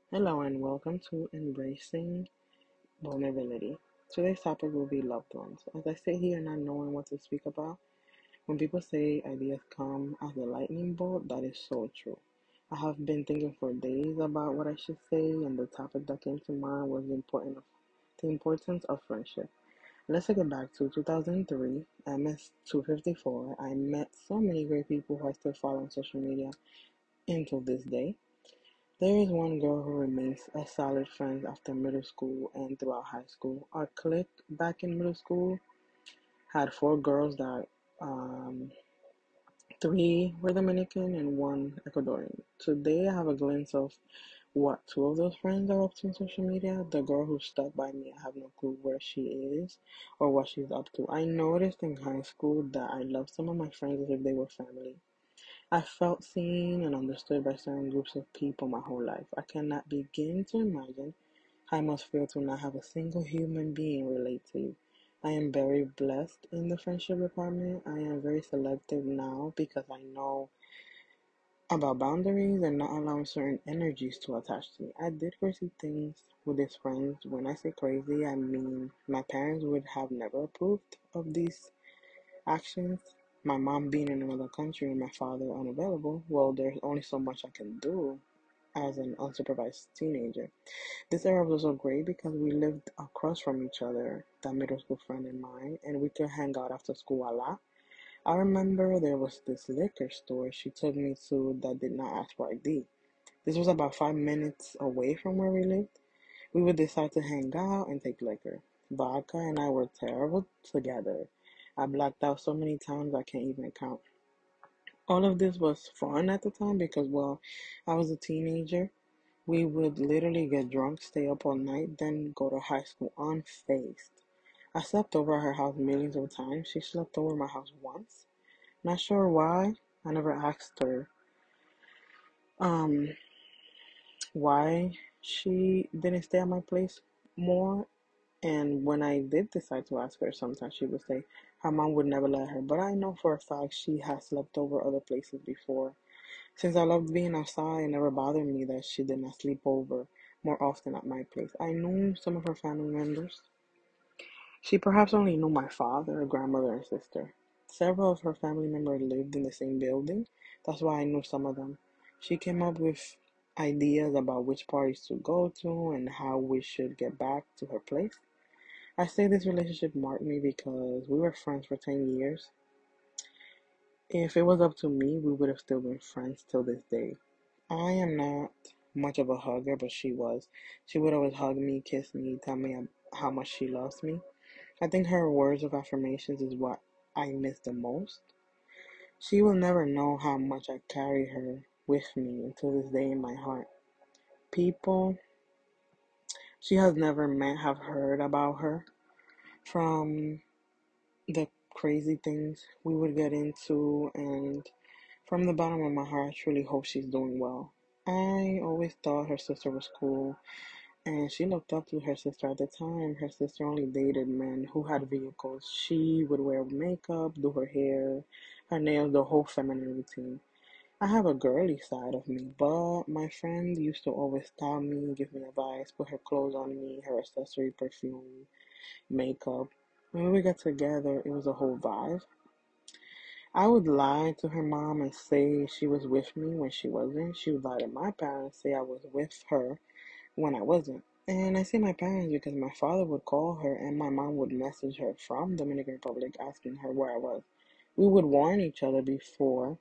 Hello and welcome to Embracing Vulnerability. Today's topic will be loved ones. As I sit here not knowing what to speak about, when people say ideas come as a lightning bolt, that is so true. I have been thinking for days about what I should say, and the topic that came to mind was the importance of friendship. Let's take it back to 2003, MS254. I met so many great people who I still follow on social media until this day. There is one girl who remains a solid friend after middle school and throughout high school. Our clique back in middle school had four girls that three were Dominican and one Ecuadorian. Today I have a glimpse of what two of those friends are up to on social media. The girl who stuck by me, I have no clue where she is or what she's up to. I noticed in high school that I loved some of my friends as if they were family. I felt seen and understood by certain groups of people my whole life. I cannot begin to imagine how I must feel to not have a single human being relate to you. I am very blessed in the friendship department. I am very selective now because I know about boundaries and not allowing certain energies to attach to me. I did crazy things with these friends. When I say crazy, I mean my parents would have never approved of these actions. My mom being in another country and my father unavailable, well, there's only so much I can do as an unsupervised teenager. This era was also great because we lived across from each other, that middle school friend and mine, and we could hang out after school a lot. I remember there was this liquor store she took me to that did not ask for ID. This was about 5 minutes away from where we lived. We would decide to hang out and take liquor. Vodka and I were terrible together. I blacked out so many times I can't even count. All of this was fun at the time because, well, I was a teenager. We would literally get drunk, stay up all night, then go to high school unfazed. I slept over at her house millions of times. She slept over my house once. Not sure why. I never asked her um why she didn't stay at my place more. And when I did decide to ask her, sometimes she would say her mom would never let her. But I know for a fact she has slept over other places before. Since I loved being outside, it never bothered me that she did not sleep over more often at my place. I knew some of her family members. She perhaps only knew my father, grandmother, and sister. Several of her family members lived in the same building. That's why I knew some of them. She came up with ideas about which parties to go to and how we should get back to her place. I say this relationship marked me because we were friends for 10 years. If it was up to me, we would have still been friends till this day. I am not much of a hugger, but she was. She would always hug me, kiss me, tell me how much she loves me. I think her words of affirmations is what I miss the most. She will never know how much I carry her with me until this day in my heart. People she has never met have heard about her from the crazy things we would get into, and from the bottom of my heart, I truly hope she's doing well. I always thought her sister was cool, and she looked up to her sister at the time. Her sister only dated men who had vehicles. She would wear makeup, do her hair, her nails, the whole feminine routine. I have a girly side of me, but my friend used to always style me, give me advice, put her clothes on me, her accessory, perfume, makeup. When we got together, it was a whole vibe. I would lie to her mom and say she was with me when she wasn't. She would lie to my parents, say I was with her when I wasn't. And I say my parents because my father would call her and my mom would message her from Dominican Republic asking her where I was. We would warn each other beforehand,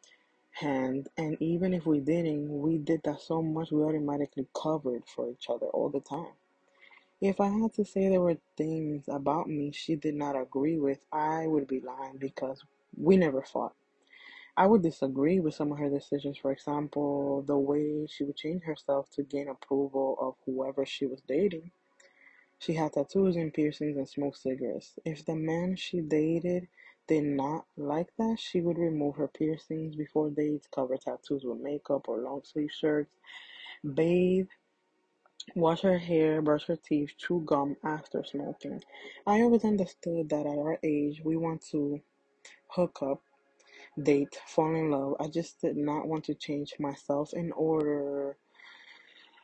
and even if we didn't, we did that so much we automatically covered for each other all the time. If I had to say there were things about me she did not agree with, I would be lying because we never fought. I would disagree with some of her decisions. For example, the way she would change herself to gain approval of whoever she was dating. She had tattoos and piercings and smoked cigarettes. If the man she dated did not like that, she would remove her piercings before dates, cover tattoos with makeup or long sleeve shirts, bathe, wash her hair, brush her teeth, chew gum after smoking. I always understood that at our age we want to hook up, date, fall in love. I just did not want to change myself in order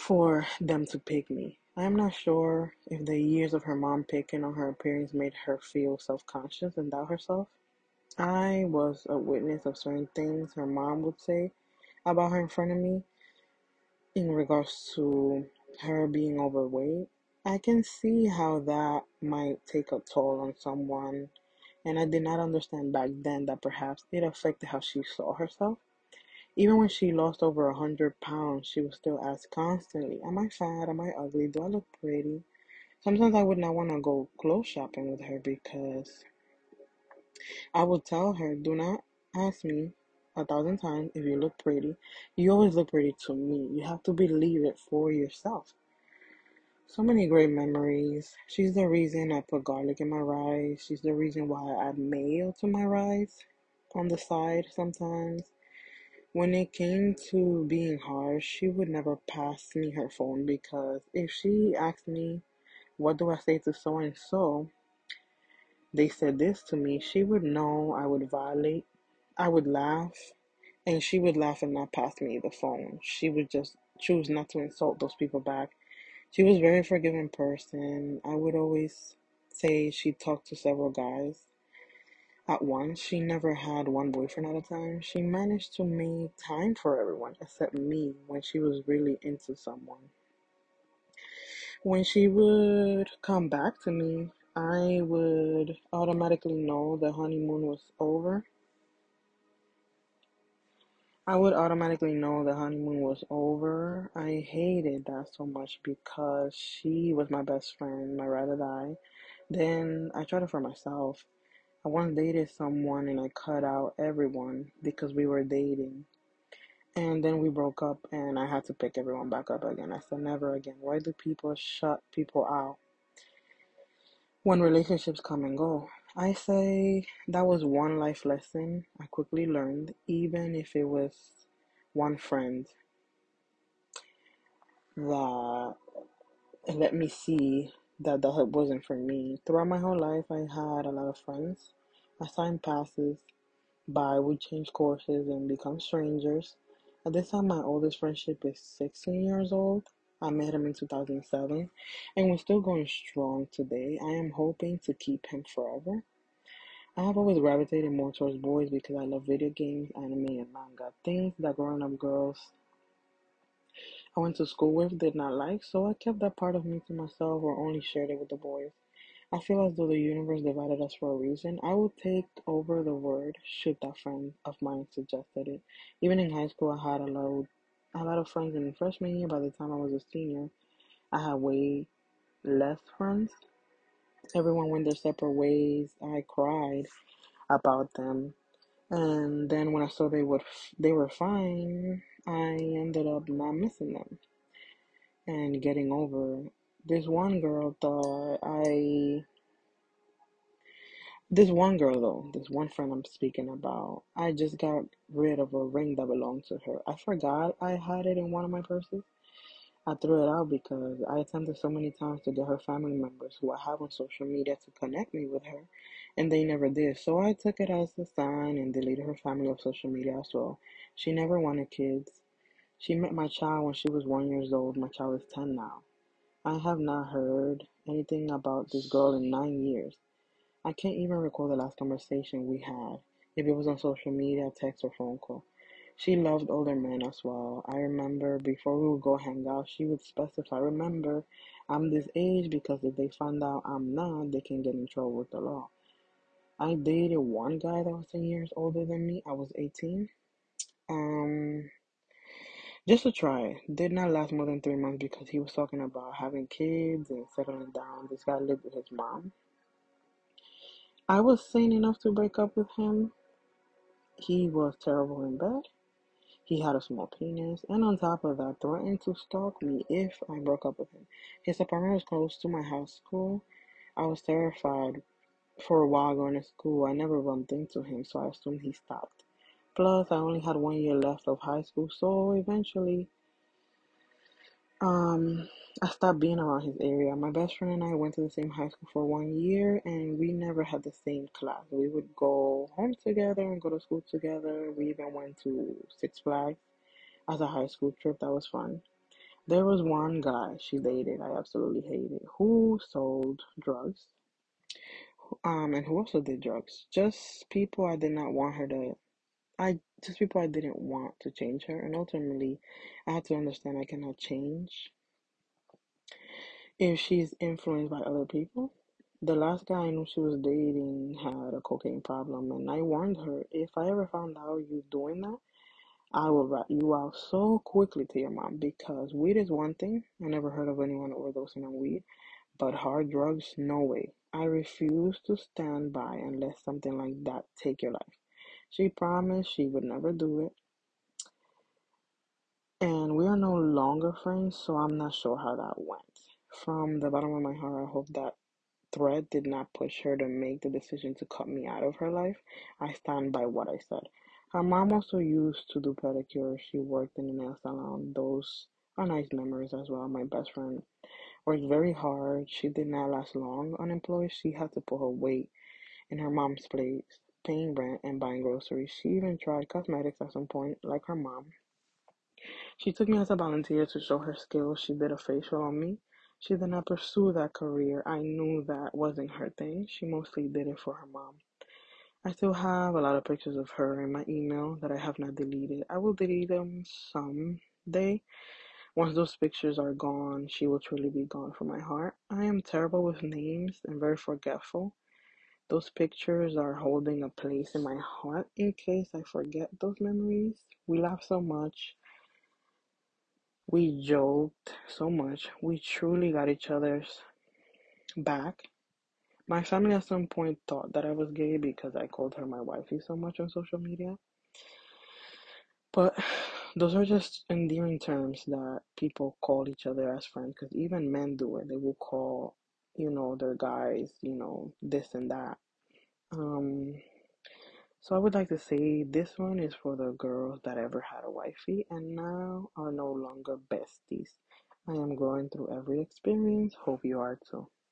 for them to pick me. I am not sure if the years of her mom picking on her appearance made her feel self conscious and doubt herself. I was a witness of certain things her mom would say about her in front of me in regards to her being overweight. I can see how that might take a toll on someone, and I did not understand back then that perhaps it affected how she saw herself. Even when she lost over 100 pounds, she would still ask constantly, am I fat? Am I ugly? Do I look pretty? Sometimes I would not want to go clothes shopping with her because I would tell her, do not ask me 1,000 times if you look pretty. You always look pretty to me. You have to believe it for yourself. So many great memories. She's the reason I put garlic in my rice. She's the reason why I add mayo to my rice on the side sometimes. When it came to being harsh, she would never pass me her phone because if she asked me, what do I say to so and so? They said this to me, she would know I would violate. I would laugh, and she would laugh and not pass me the phone. She would just choose not to insult those people back. She was a very forgiving person. I would always say she talked to several guys at once. She never had one boyfriend at a time. She managed to make time for everyone except me when she was really into someone. When she would come back to me, I would automatically know the honeymoon was over. I would automatically know the honeymoon was over. I hated that so much because she was my best friend, my ride or die. Then I tried it for myself. I once dated someone and I cut out everyone because we were dating. And then we broke up and I had to pick everyone back up again. I said, never again. Why do people shut people out when relationships come and go? I say that was one life lesson I quickly learned, even if it was one friend that let me see that the help wasn't for me. Throughout my whole life, I had a lot of friends. As time passes by, we change courses and become strangers. At this time, my oldest friendship is 16 years old. I met him in 2007, and we're still going strong today. I am hoping to keep him forever. I have always gravitated more towards boys because I love video games, anime, and manga. Things that grown up girls I went to school with did not like, so I kept that part of me to myself or only shared it with the boys. I feel as though the universe divided us for a reason. I would take over the word should that friend of mine suggested it. Even in high school, I had a lot of friends in freshman year. By the time I was a senior, I had way less friends. Everyone went their separate ways. I cried about them, and then when I saw they were fine, I ended up not missing them and getting over. This one girl thought I This one girl, though, this one friend I'm speaking about, I just got rid of a ring that belonged to her. I forgot I had it in one of my purses. I threw it out because I attempted so many times to get her family members who I have on social media to connect me with her, and they never did. So I took it as a sign and deleted her family off social media as well. She never wanted kids. She met my child when she was 1 year old. My child is 10 now. I have not heard anything about this girl in 9 years. I can't even recall the last conversation we had, if it was on social media, text, or phone call. She loved older men as well. I remember before we would go hang out, she would specify, remember, I'm this age because if they find out I'm not, they can get in trouble with the law. I dated one guy that was 10 years older than me. I was 18. Um, just to try. Did not last more than 3 months because he was talking about having kids and settling down. This guy lived with his mom. I was sane enough to break up with him. He was terrible in bed. He had a small penis, and on top of that, threatened to stalk me if I broke up with him. His apartment was close to my high school. I was terrified for a while going to school. I never bumped into him, so I assumed he stopped. Plus, I only had 1 year left of high school, so eventually Um, I stopped being around his area. My best friend and I went to the same high school for 1 year, and we never had the same class. We would go home together and go to school together. We even went to Six Flags as a high school trip. That was fun. There was one guy she dated, I absolutely hated, who sold drugs, and who also did drugs. Just people I did not want her to, just people I didn't want to change her, and ultimately, I had to understand I cannot change if she's influenced by other people. The last guy I knew she was dating had a cocaine problem, and I warned her, if I ever found out you doing that, I will rat you out so quickly to your mom, because weed is one thing. I never heard of anyone overdosing on weed, but hard drugs, no way. I refuse to stand by and let something like that take your life. She promised she would never do it, and we are no longer friends, so I'm not sure how that went. From the bottom of my heart, I hope that threat did not push her to make the decision to cut me out of her life. I stand by what I said. Her mom also used to do pedicures. She worked in a nail salon. Those are nice memories as well. My best friend worked very hard. She did not last long unemployed. She had to put her weight in her mom's place, paying rent and buying groceries. She even tried cosmetics at some point, like her mom. She took me as a volunteer to show her skills. She did a facial on me. She did not pursue that career. I knew that wasn't her thing. She mostly did it for her mom. I still have a lot of pictures of her in my email that I have not deleted. I will delete them someday. Once those pictures are gone, she will truly be gone from my heart. I am terrible with names and very forgetful. Those pictures are holding a place in my heart in case I forget those memories. We laughed so much. We joked so much. We truly got each other's back. My family at some point thought that I was gay because I called her my wifey so much on social media. But those are just endearing terms that people call each other as friends, because even men do it. They will call, their guys, this and that. Um, so I would like to say this one is for the girls that ever had a wifey and now are no longer besties. I am going through every experience. Hope you are too.